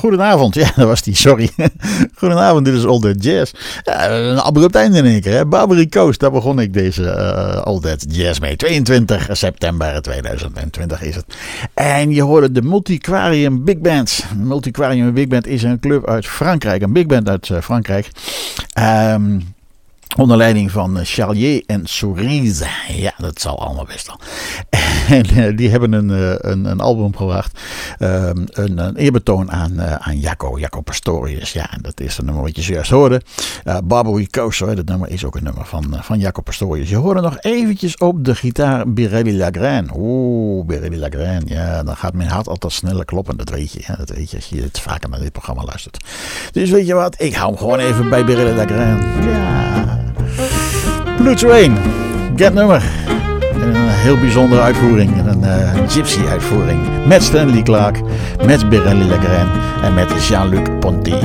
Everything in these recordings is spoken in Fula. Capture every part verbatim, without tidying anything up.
goedenavond. Ja, dat was die, sorry. Goedenavond, dit is All That Jazz. Ja, een abrupt einde in één keer. Hè? Barbary Coast, daar begon ik deze uh, All That Jazz mee. tweeëntwintig september tweeduizend twintig is het. En je hoorde de Multiquarium Big Band. Multiquarium Big Band is een club uit Frankrijk. Een big band uit uh, Frankrijk. Um, Onder leiding van Charlier en Cerise. Ja, dat zal allemaal best wel. En uh, die hebben een, uh, een, een album gebracht. Uh, een, een eerbetoon aan, uh, aan Jaco. Jaco Pastorius. Ja, en dat is het nummer wat je zojuist hoorde. Uh, Barbary Coast, hoor. Dat nummer is ook een nummer van, uh, van Jaco Pastorius. Je hoorde nog eventjes op de gitaar Birelli Lagraine. Oeh, Birelli Lagraine. Ja, dan gaat mijn hart altijd sneller kloppen. Dat weet je. Ja, dat weet je als je het vaker naar dit programma luistert. Dus weet je wat? Ik hou hem gewoon even bij Birelli Lagraine. Ja. Blue Train, get nummer. En een heel bijzondere uitvoering. Een uh, gypsy uitvoering. Met Stanley Clarke, met Birelli Lagraine en met Jean-Luc Ponty.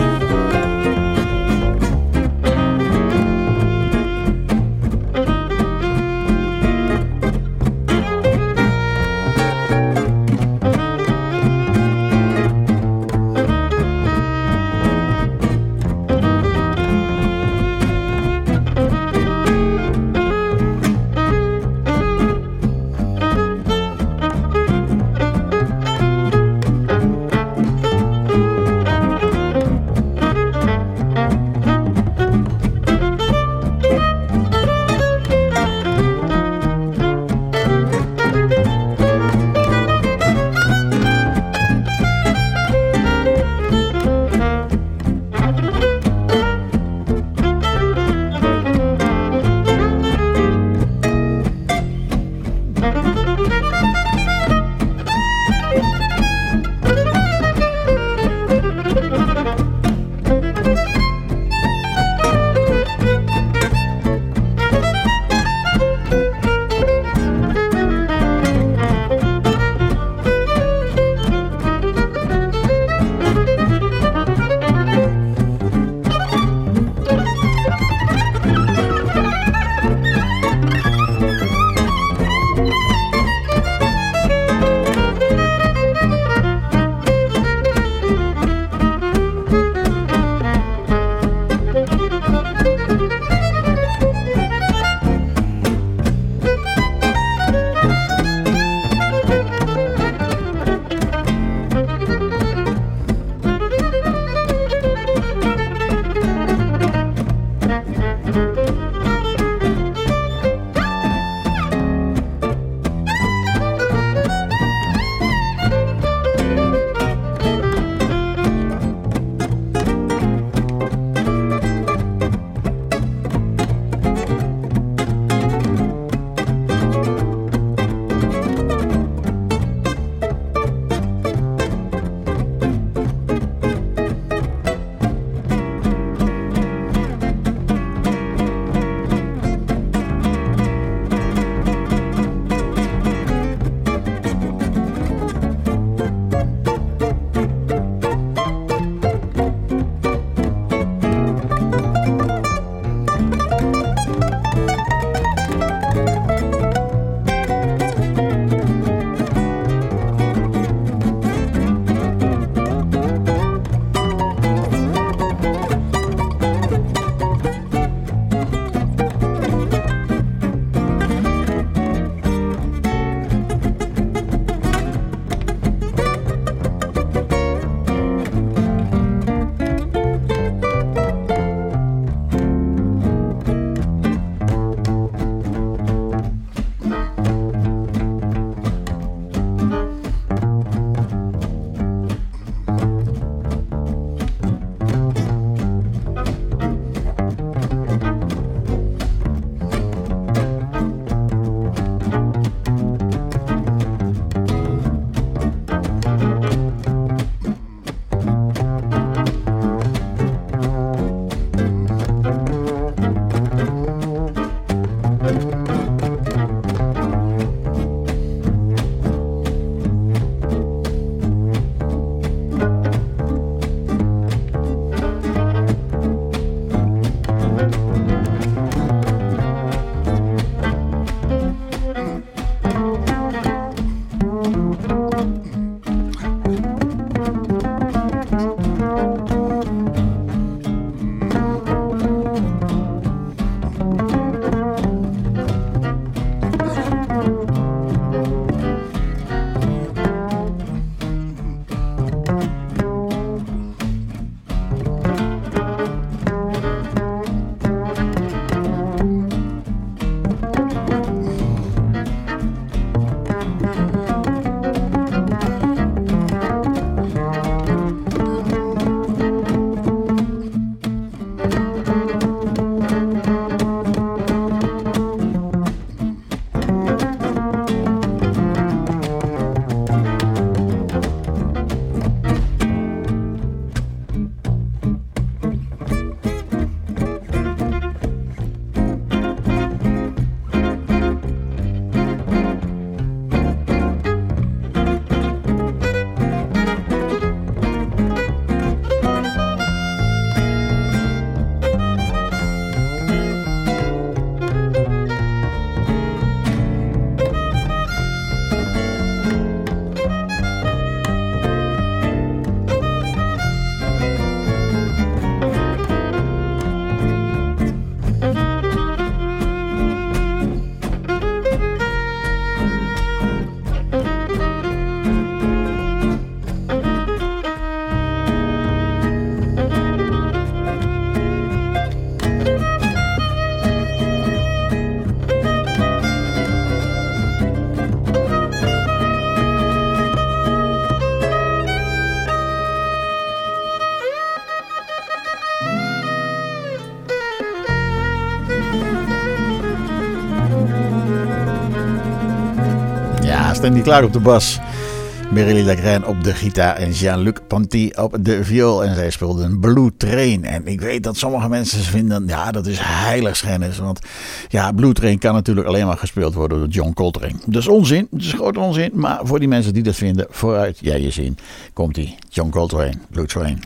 Stanley Clarke op de bas. Merrill Legrand op de gitaar en Jean-Luc Ponty op de viool. En zij speelden Blue Train. En ik weet dat sommige mensen vinden, ja, dat is heiligschennis. Want ja, Blue Train kan natuurlijk alleen maar gespeeld worden door John Coltrane. Dat is onzin, dat is grote onzin. Maar voor die mensen die dat vinden, vooruit, ja, je zien, komt die John Coltrane, Blue Train.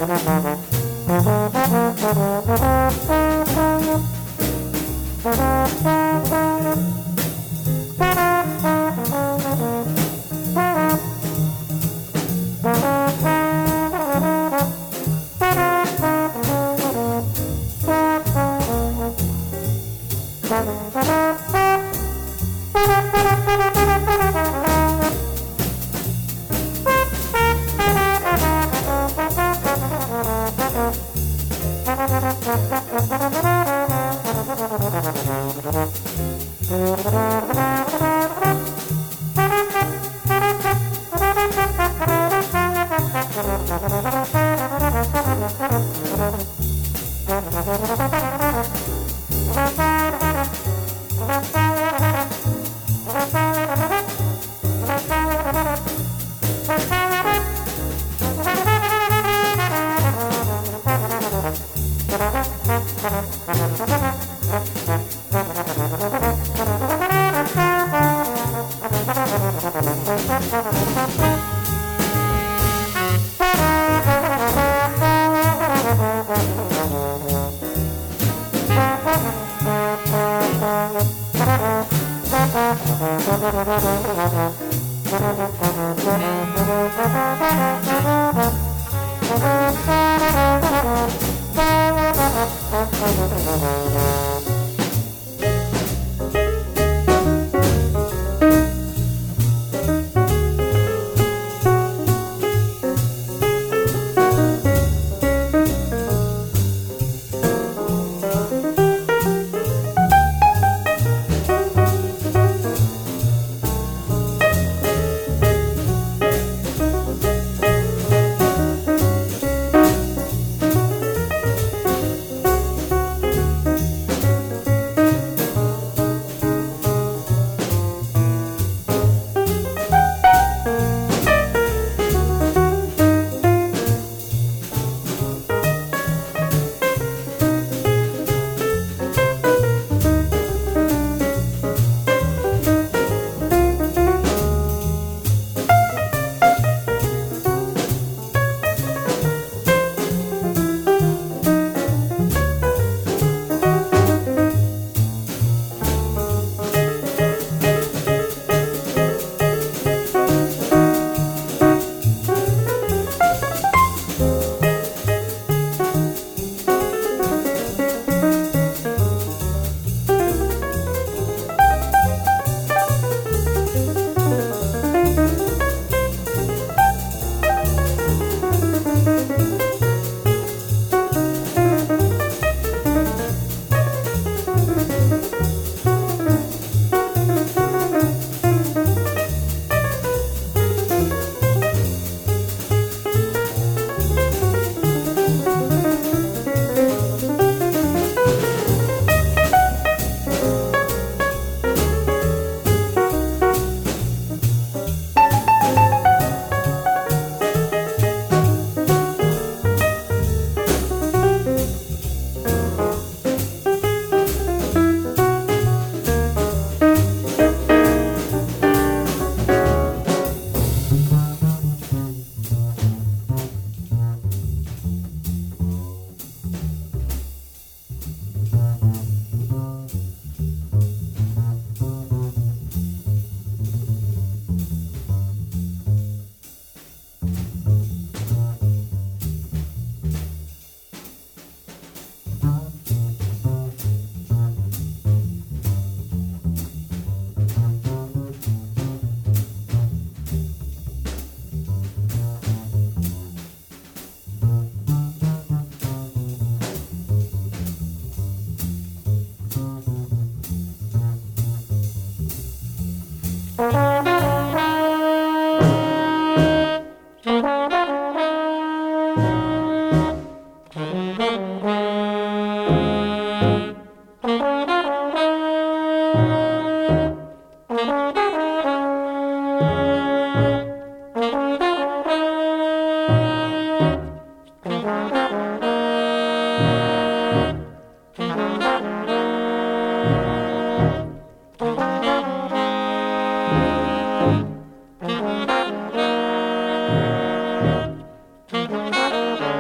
Thank you.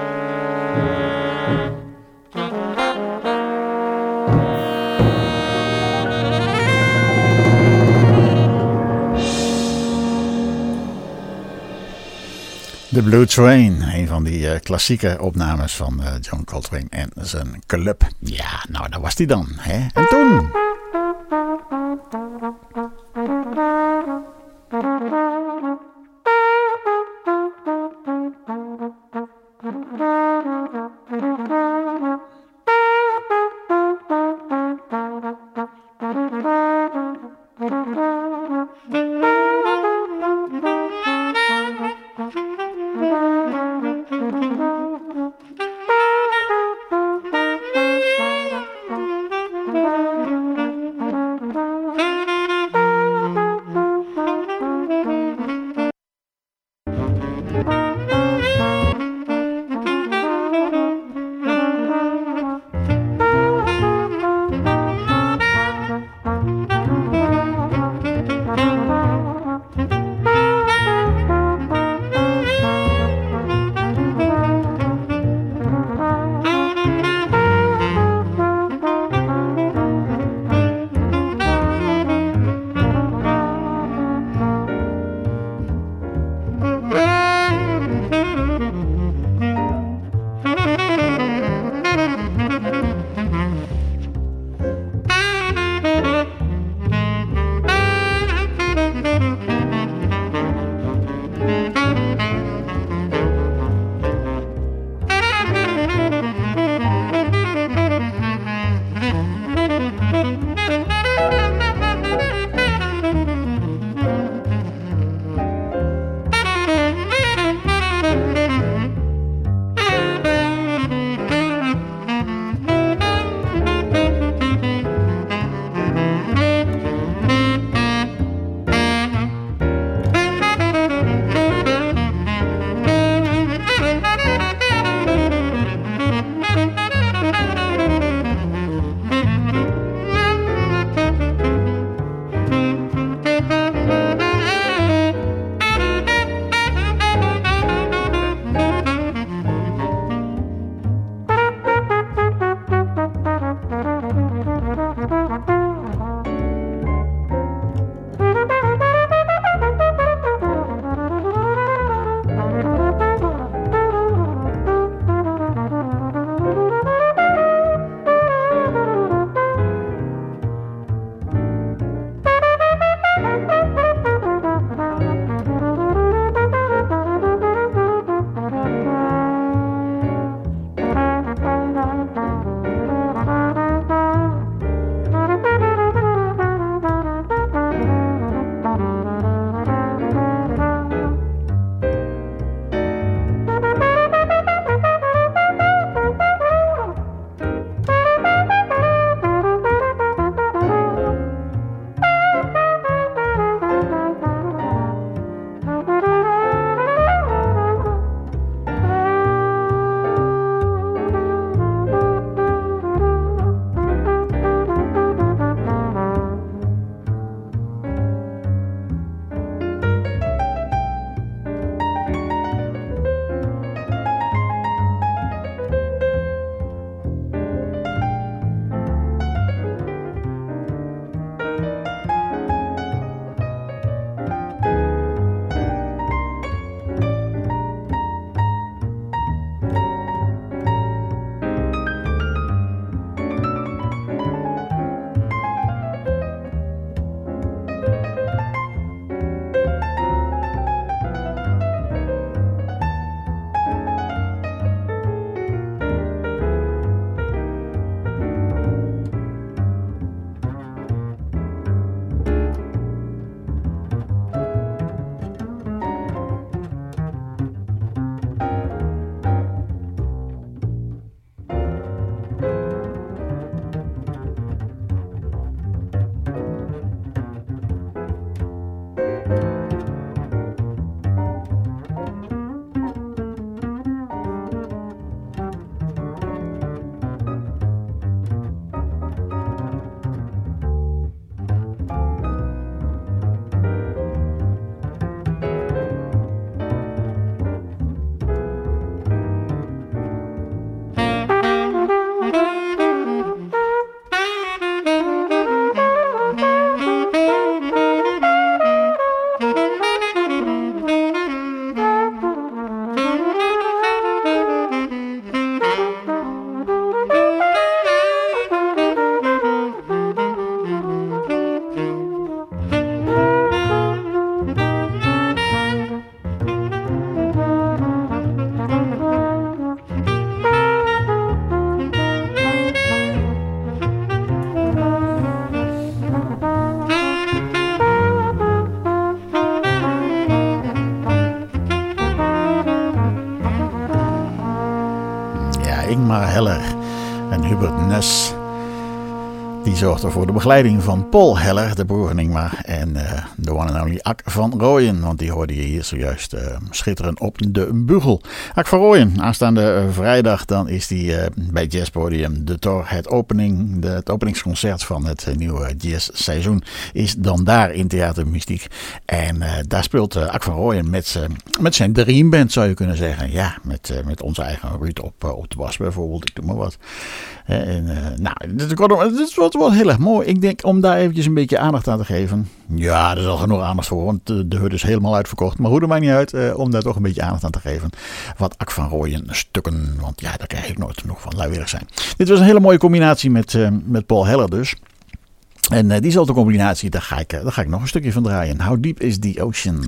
The Blue Train, een van die uh, klassieke opnames van uh, John Coltrane en zijn club. Ja, nou, daar was hij dan. Hè? En toen... Ingmar Heller en Hubert Ness. Die zorgde voor de begeleiding van Paul Heller, de broer van Ingmar, en uh, de one and only Ak van Rooyen, want die hoorde je hier zojuist uh, schitteren op de bugel. Ak van Rooyen, aanstaande uh, vrijdag, dan is die uh, bij Jazzpodium de Tor. Het, opening, de, het openingsconcert van het uh, nieuwe jazzseizoen is dan daar in Theater Mystiek. En uh, daar speelt uh, Ak van Rooyen met, uh, met zijn dreamband, zou je kunnen zeggen. Ja, met, uh, met onze eigen Ruud op, uh, op de bas bijvoorbeeld, ik doe maar wat. Uh, en, uh, nou, dit wordt Het wordt heel erg mooi. Ik denk om daar eventjes een beetje aandacht aan te geven. Ja, er is al genoeg aandacht voor, want de, de hut is helemaal uitverkocht. Maar hoe, dat maakt niet uit, eh, om daar toch een beetje aandacht aan te geven. Wat Ak van Rooyen stukken, want ja, daar krijg ik nooit genoeg van, laat eerlijk zijn. Dit was een hele mooie combinatie met, uh, met Paul Heller dus. En uh, diezelfde combinatie, daar ga, ik, uh, daar ga ik nog een stukje van draaien. How Deep is the Ocean?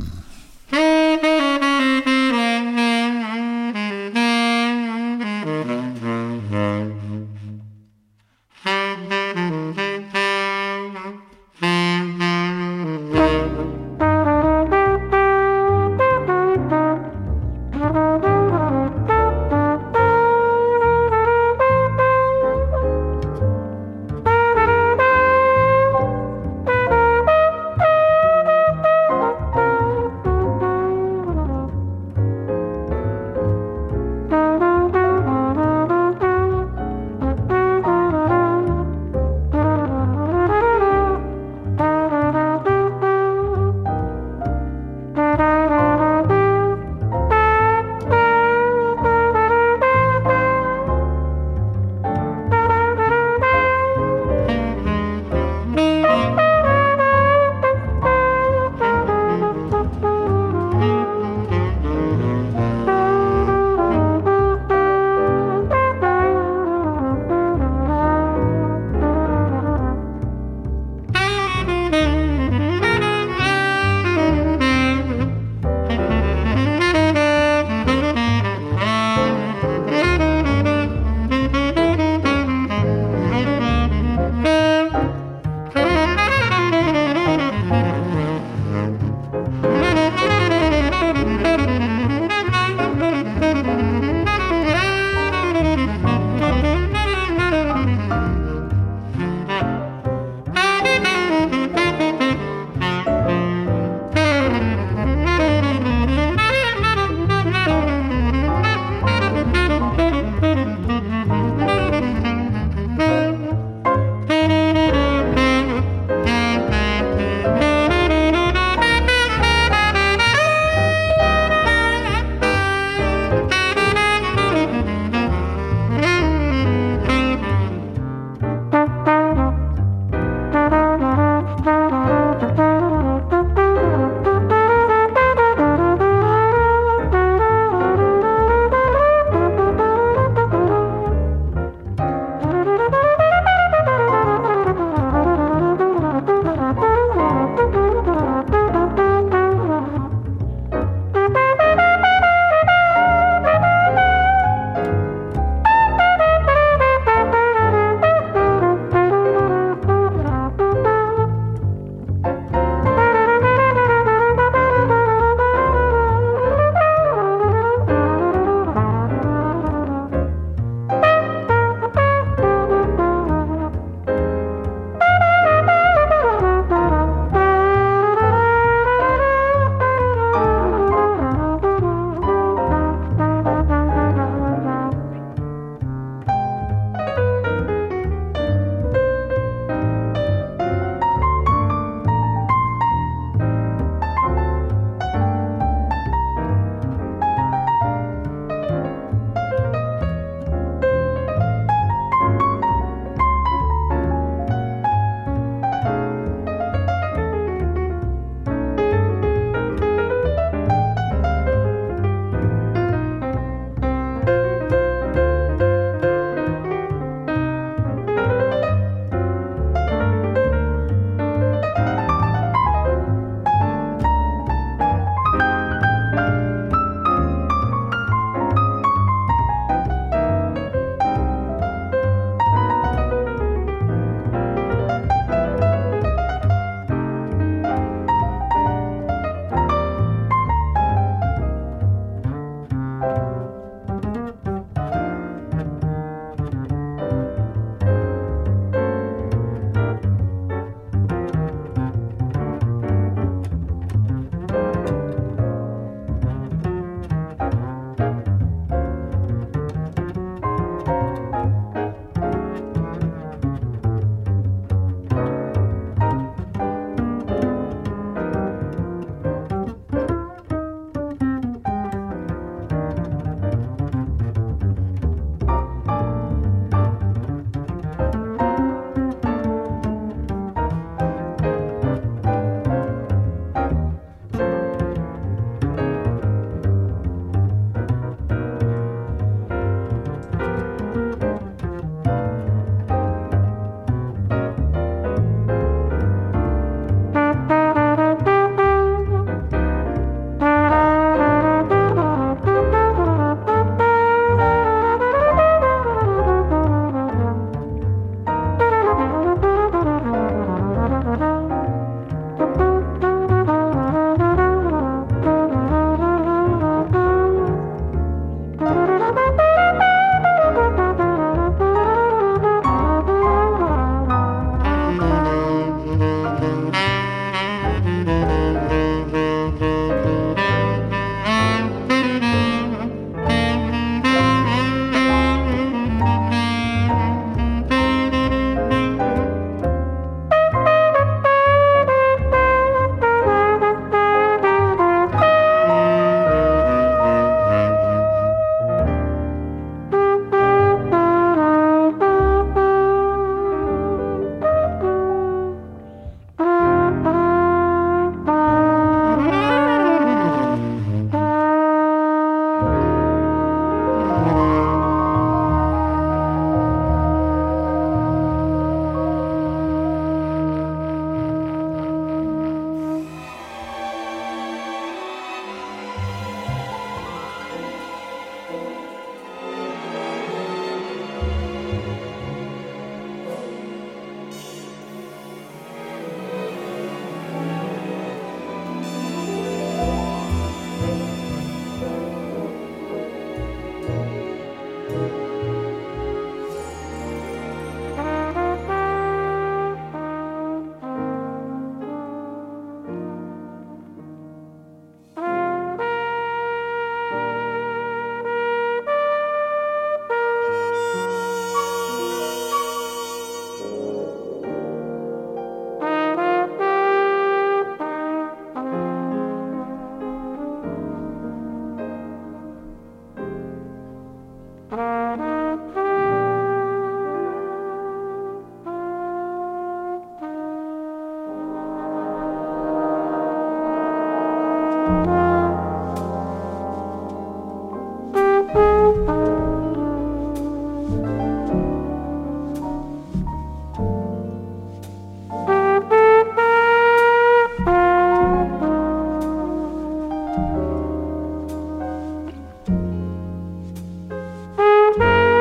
Thank you.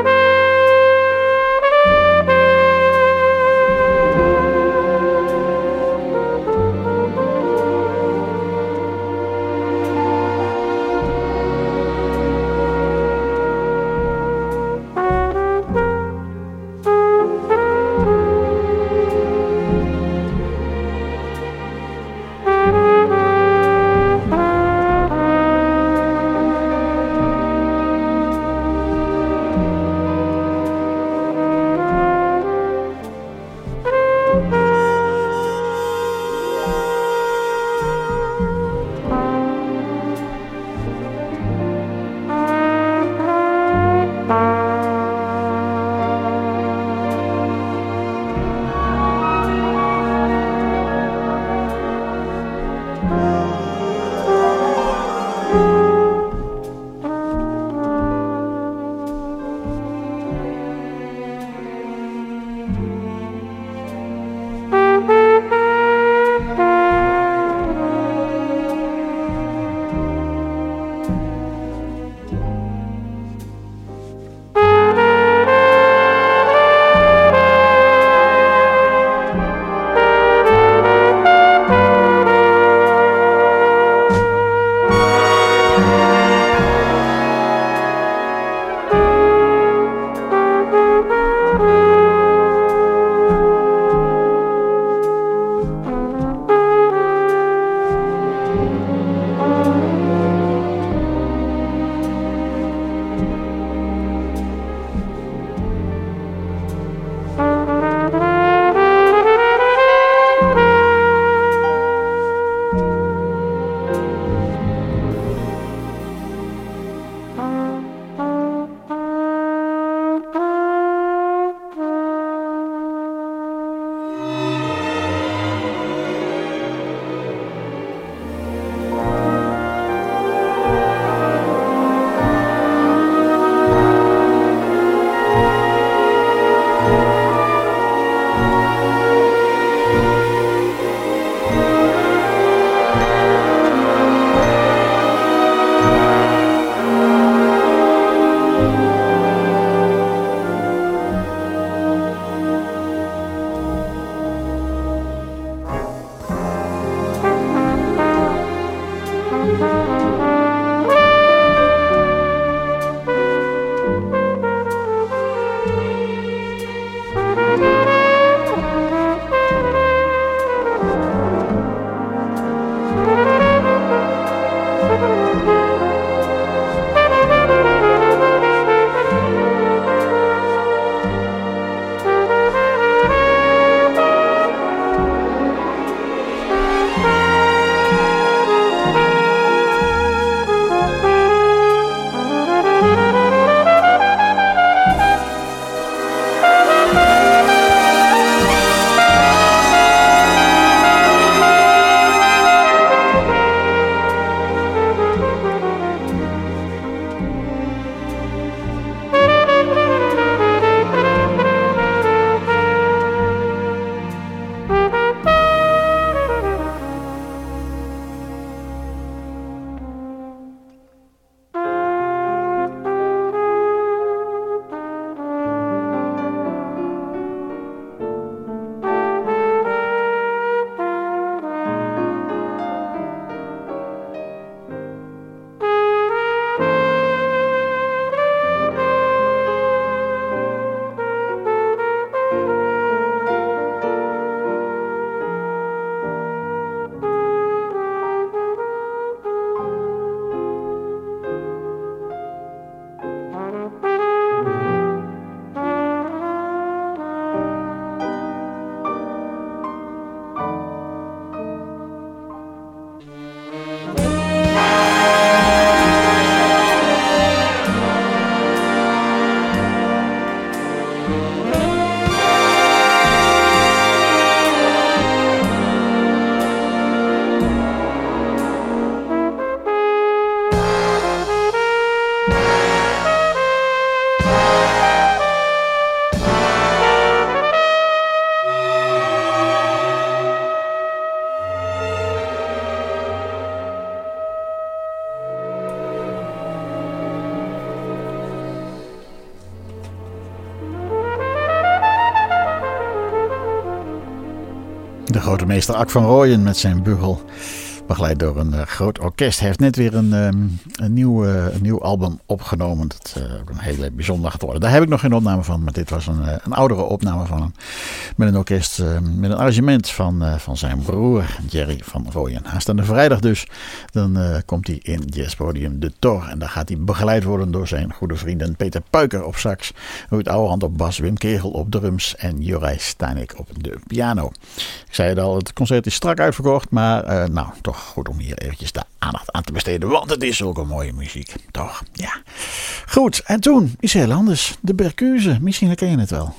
grote meester Ak van Rooyen met zijn bugel. Begeleid door een uh, groot orkest. Hij heeft net weer een, um, een, nieuw, uh, een nieuw album opgenomen. Dat is uh, een hele bijzonder geworden. Daar heb ik nog geen opname van. Maar dit was een, uh, een oudere opname van hem. Met een orkest. Uh, met een arrangement van, uh, van zijn broer Jerry van Rooyen. Aanstaande vrijdag dus. Dan uh, komt hij in Jazzpodium De Tor. En daar gaat hij begeleid worden door zijn goede vrienden Peter Puiker op sax. Ruud Ouwehand op bas. Wim Kegel op drums. En Jorij Stanek op de piano. Ik zei het al. Het concert is strak uitverkocht. Maar uh, nou toch. Goed om hier eventjes de aandacht aan te besteden. Want het is ook een mooie muziek. Toch? Ja. Goed. En toen iets heel anders. De Berkeuze. Misschien herken je het wel.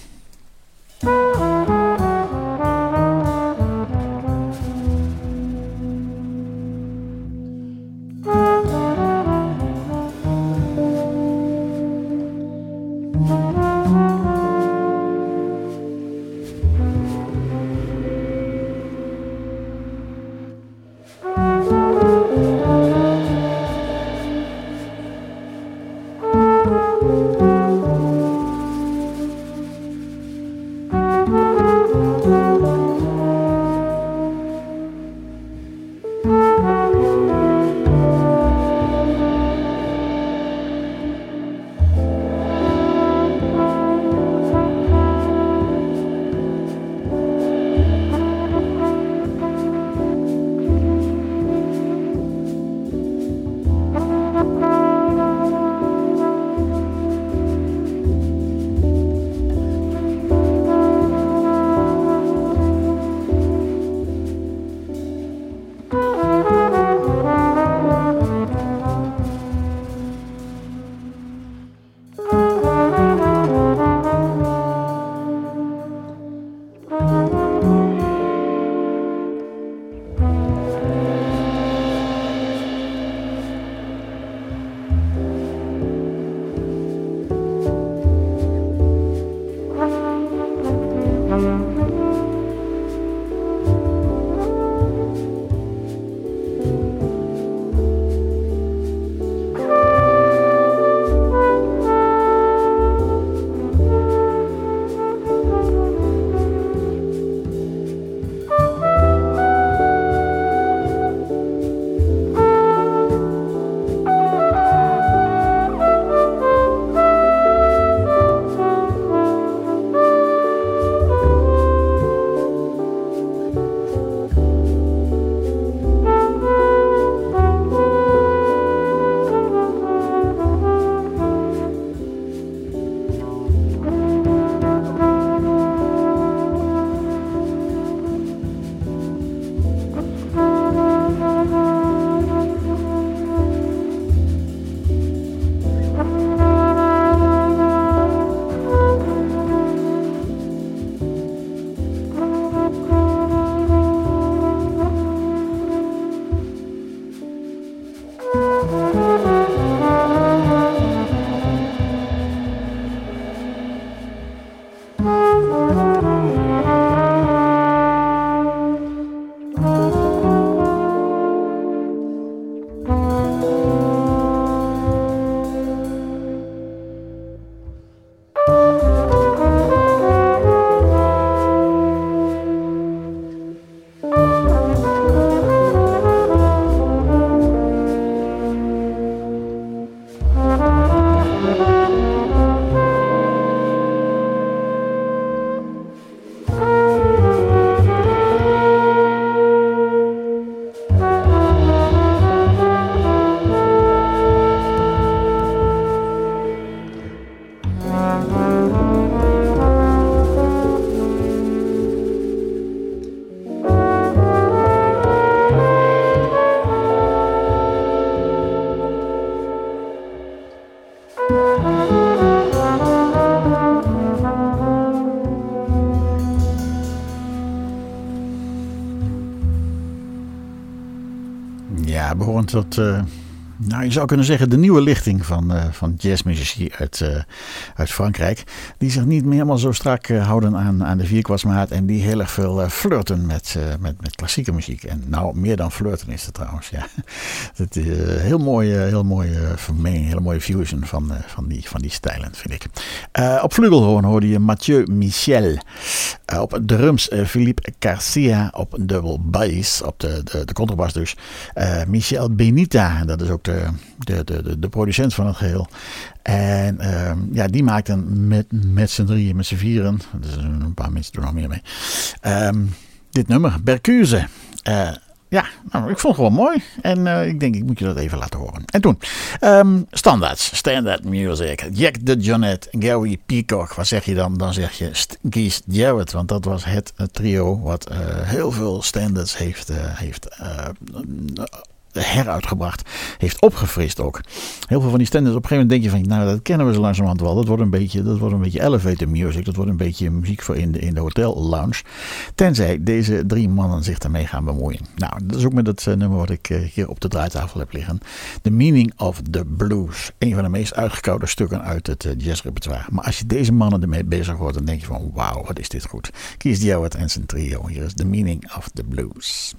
Ja, behorend tot, uh, nou je zou kunnen zeggen, de nieuwe lichting van, uh, van jazzmuzici uit, uh, uit Frankrijk. Die zich niet meer helemaal zo strak uh, houden aan, aan de vierkwartsmaat. En die heel erg veel uh, flirten met, uh, met, met klassieke muziek. En nou, meer dan flirten is het trouwens. Ja. Het is een uh, heel mooie, heel mooie vermenging, hele mooie fusion van, uh, van, die, van die stijlen, vind ik. Uh, op vleugelhoorn hoorde je Mathieu Michel. Uh, op drums uh, Philippe Garcia, op een dubbel bass, op de, de, de contrabas dus. Uh, Michel Benita, dat is ook de, de, de, de producent van het geheel. En uh, ja, die maakten met, met z'n drieën, met z'n vieren, dus een paar mensen doen nog meer mee, um, dit nummer, Bercuse. Uh, Ja, nou, ik vond het gewoon mooi. En uh, ik denk, ik moet je dat even laten horen. En toen, um, standaards, standard music. Jack de Jonette, Gary Peacock. Wat zeg je dan? Dan zeg je Keith Jarrett. Want dat was het uh, trio wat uh, heel veel standards heeft, uh, heeft uh, uh, heruitgebracht. Heeft opgefrist ook. Heel veel van die standards, op een gegeven moment denk je van, nou, dat kennen we zo langzamerhand wel. Dat wordt een beetje, dat wordt een beetje elevator music. Dat wordt een beetje muziek voor in de, in de hotel lounge. Tenzij deze drie mannen zich daarmee gaan bemoeien. Nou, dat is ook met het uh, nummer wat ik uh, hier op de draaitafel heb liggen. The Meaning of the Blues. Een van de meest uitgekoude stukken uit het uh, jazzrepertoire. Maar als je deze mannen ermee bezig wordt, dan denk je van, wauw, wat is dit goed. Keith Jarrett en zijn trio. Hier is The Meaning of the Blues.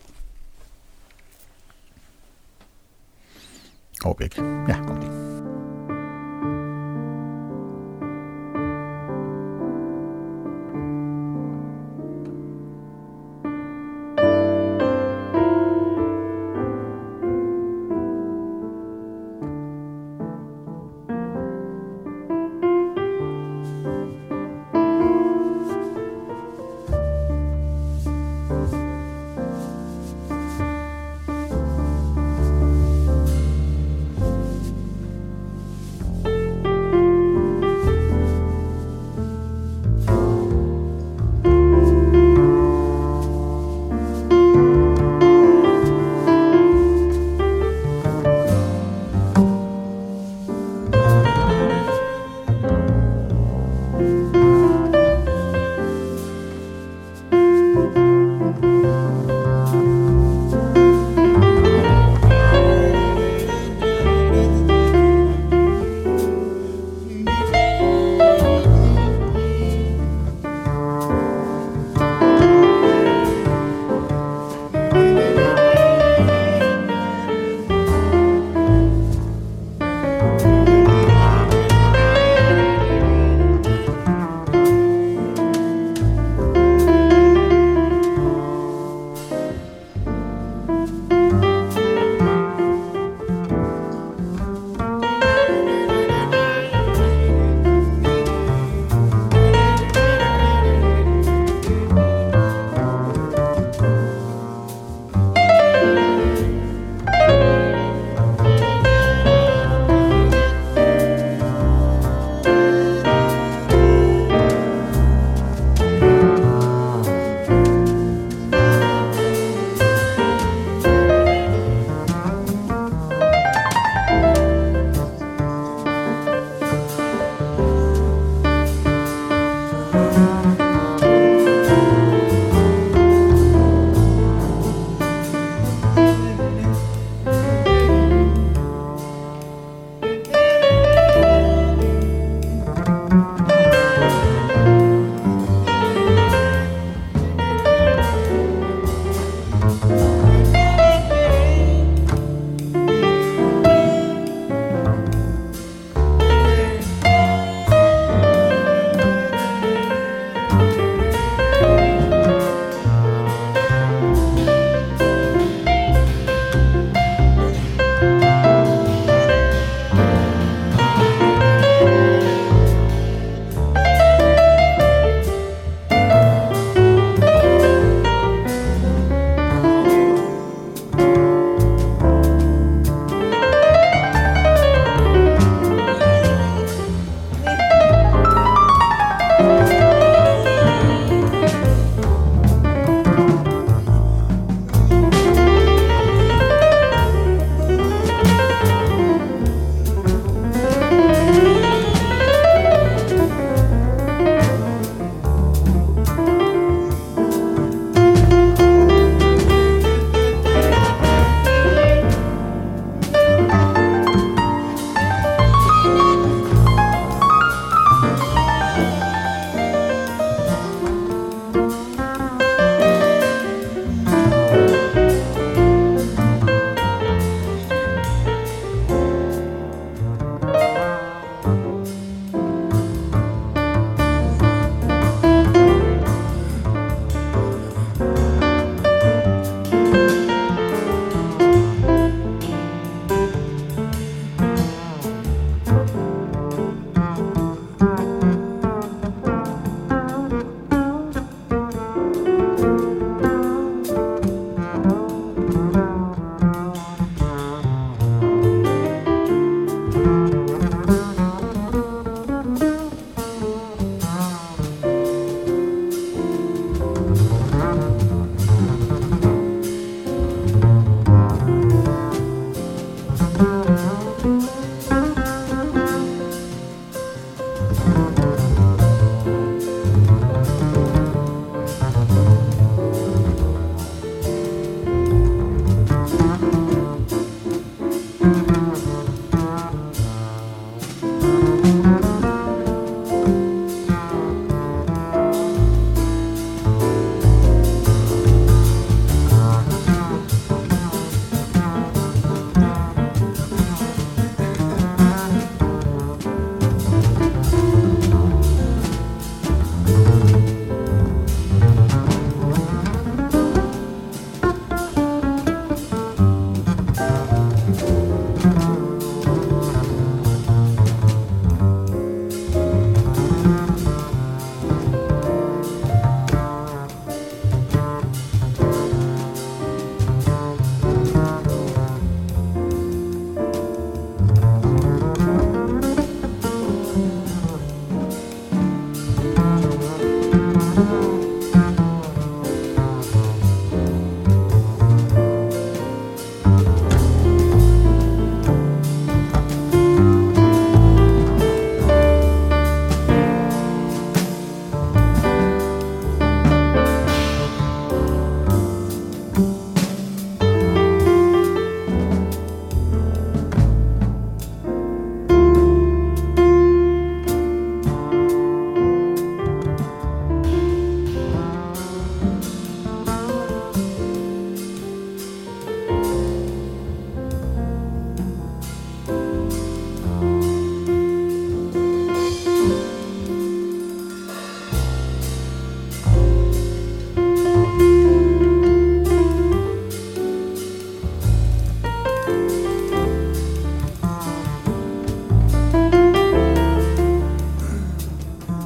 Hoop ik. Ja, komt ie.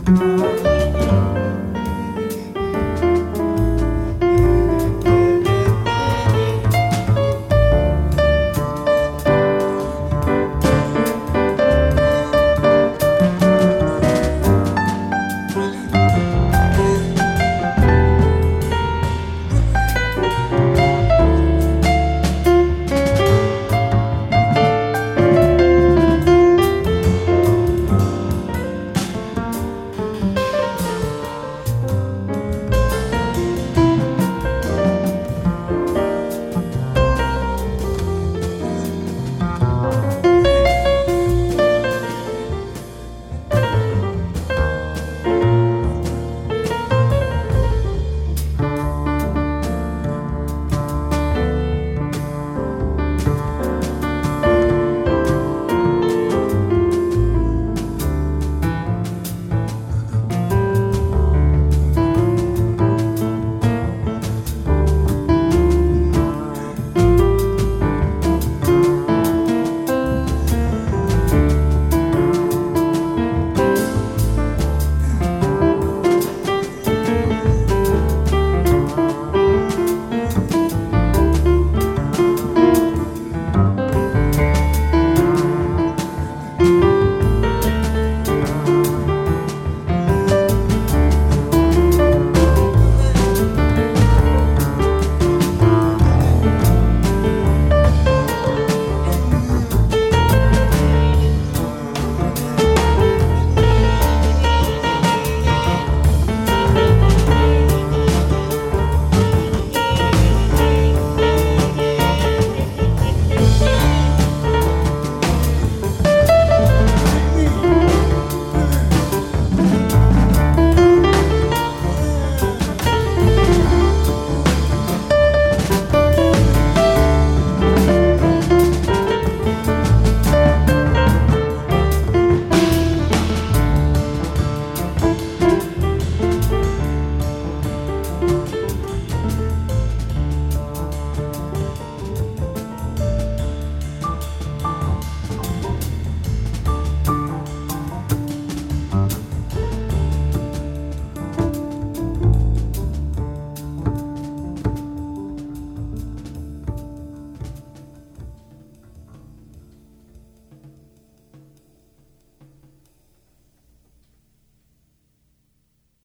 Bye.